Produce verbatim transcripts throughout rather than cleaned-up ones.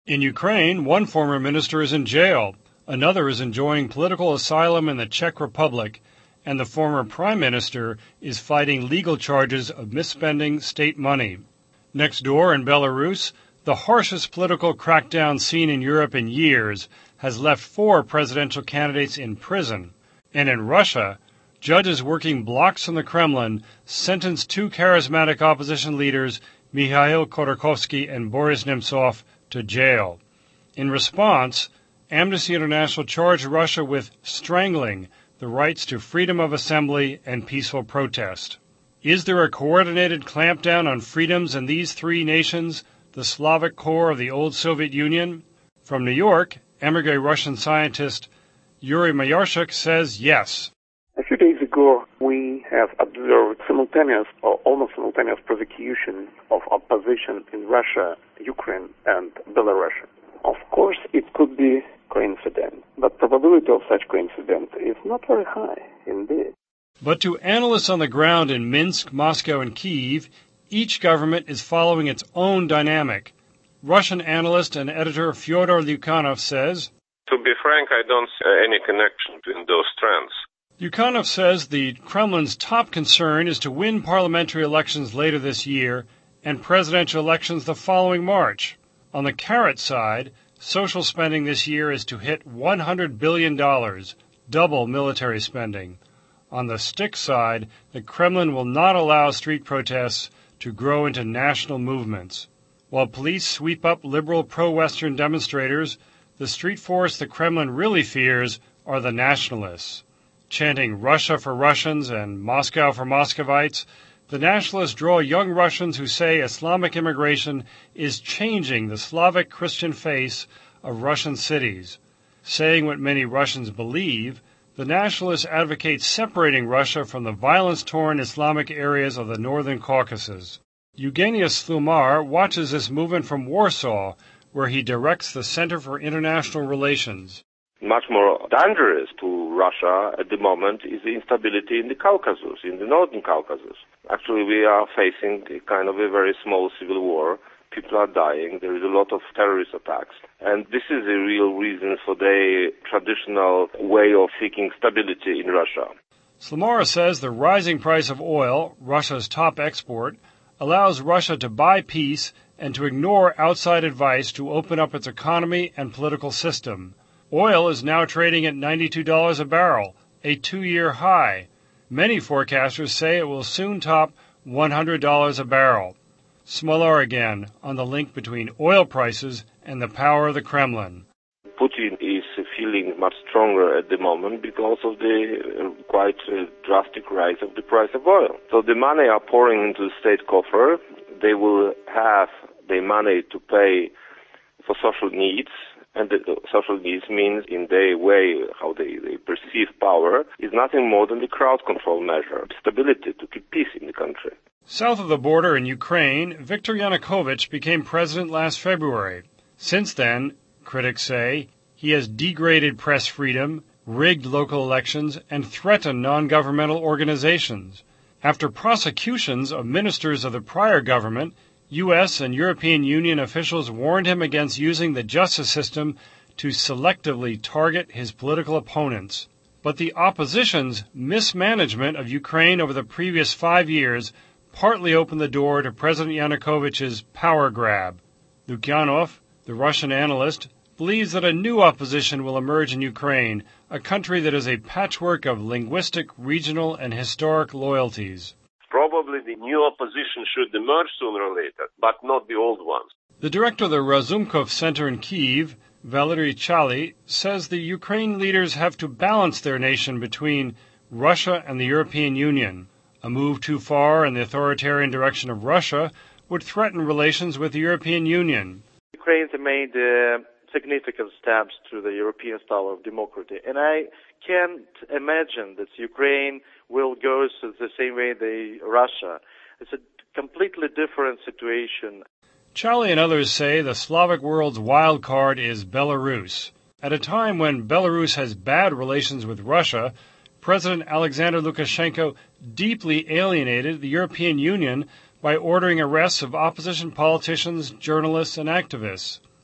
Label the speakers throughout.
Speaker 1: In Ukraine, one former minister is in jail, another is enjoying political asylum in the Czech Republic, and the former prime minister is fighting legal charges of misspending state money. Next door in Belarus, the harshest political crackdown seen in Europe in years has left four presidential candidates in prison. And in Russia, judges working blocks from the Kremlin sentenced two charismatic opposition leaders, Mikhail Khodorkovsky and Boris Nemtsov, to jail. In response, Amnesty International charged Russia with strangling the rights to freedom of assembly and peaceful protest. Is there a coordinated clampdown on freedoms in these three nations, the Slavic core of the old Soviet Union? From New York, emigre Russian scientist Yuri Mayarchuk says yes.
Speaker 2: A few days ago, we have observed simultaneous or almost simultaneous prosecution of opposition in Russia, Ukraine, and Belarus. Of course, it could be coincidence, but probability of such coincidence is not very high indeed.
Speaker 1: But to analysts on the ground in Minsk, Moscow, and Kyiv, each government is following its own dynamic. Russian analyst and editor Fyodor Lukyanov says,
Speaker 3: To be frank, I don't see any connection between those trends.
Speaker 1: Lukyanov says the Kremlin's top concern is to win parliamentary elections later this year and presidential elections the following March. On the carrot side, social spending this year is to hit one hundred billion dollars, double military spending. On the stick side, the Kremlin will not allow street protests to grow into national movements. While police sweep up liberal pro-Western demonstrators, the street force the Kremlin really fears are the nationalists. Chanting Russia for Russians and Moscow for Muscovites, the nationalists draw young Russians who say Islamic immigration is changing the Slavic Christian face of Russian cities. Saying what many Russians believe, the nationalists advocate separating Russia from the violence-torn Islamic areas of the northern Caucasus. Eugenius Slumar watches this movement from Warsaw, where he directs the Center for International Relations.
Speaker 3: Much more dangerous to Russia at the moment is the instability in the Caucasus, in the northern Caucasus. Actually, we are facing a kind of a very small civil war. People are dying. There is a lot of terrorist attacks. And this is a real reason for the traditional way of seeking stability in Russia.
Speaker 1: Slumara says the rising price of oil, Russia's top export, allows Russia to buy peace and to ignore outside advice to open up its economy and political system. Oil is now trading at ninety-two dollars a barrel, a two-year high. Many forecasters say it will soon top one hundred dollars a barrel. Smolar again on the link between oil prices and the power of the Kremlin.
Speaker 3: Putin is feeling much stronger at the moment because of the uh, quite uh, drastic rise of the price of oil. So the money are pouring into the state coffer. They will have the money to pay for social needs. And the social needs means, in their way, how they, they perceive power, is nothing more than the crowd control measure, stability to keep peace in the country.
Speaker 1: South of the border in Ukraine, Viktor Yanukovych became president last February. Since then, critics say, he has degraded press freedom, rigged local elections, and threatened non-governmental organizations. After prosecutions of ministers of the prior government, U S and European Union officials warned him against using the justice system to selectively target his political opponents. But the opposition's mismanagement of Ukraine over the previous five years partly opened the door to President Yanukovych's power grab. Lukyanov, the Russian analyst, believes that a new opposition will emerge in Ukraine, a country that is a patchwork of linguistic, regional, and historic loyalties.
Speaker 4: Probably the new opposition should emerge sooner or later, but not the old ones.
Speaker 1: The director of the Razumkov Center in Kyiv, Valery Chali, says the Ukraine leaders have to balance their nation between Russia and the European Union. A move too far in the authoritarian direction of Russia would threaten relations with the European Union.
Speaker 5: Ukraine made uh, significant steps to the European style of democracy, and I can't imagine that Ukraine will go the same way they Russia. It's a completely different situation.
Speaker 1: Chali and others say the Slavic world's wild card is Belarus. At a time when Belarus has bad relations with Russia, President Alexander Lukashenko deeply alienated the European Union by ordering arrests of opposition politicians, journalists, and activists.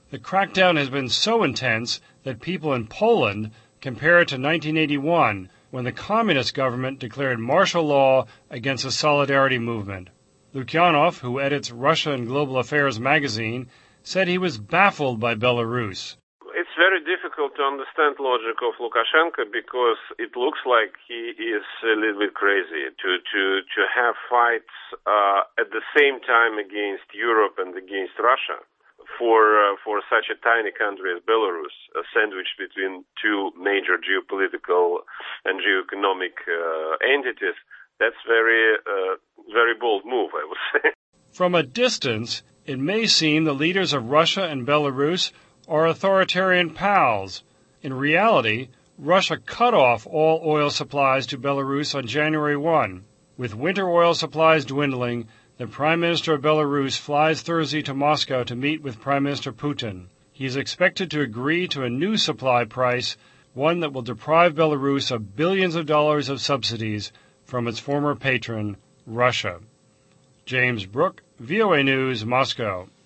Speaker 1: The crackdown has been so intense that people in Poland compare it to nineteen eighty-one, when the communist government declared martial law against the Solidarity movement. Lukyanov, who edits Russia and Global Affairs magazine, said he was baffled by Belarus.
Speaker 4: It's very difficult to understand logic of Lukashenko because it looks like he is a little bit crazy to to to have fights uh, at the same time against Europe and against Russia for uh, for such a tiny country as Belarus, uh, sandwiched between two major geopolitical and geoeconomic uh, entities. That's very uh, very bold move, I would say.
Speaker 1: From a distance, it may seem the leaders of Russia and Belarus are authoritarian pals. In reality, Russia cut off all oil supplies to Belarus on January first. With winter oil supplies dwindling, the Prime Minister of Belarus flies Thursday to Moscow to meet with Prime Minister Putin. He is expected to agree to a new supply price, one that will deprive Belarus of billions of dollars of subsidies from its former patron, Russia. James Brooke, V O A News, Moscow.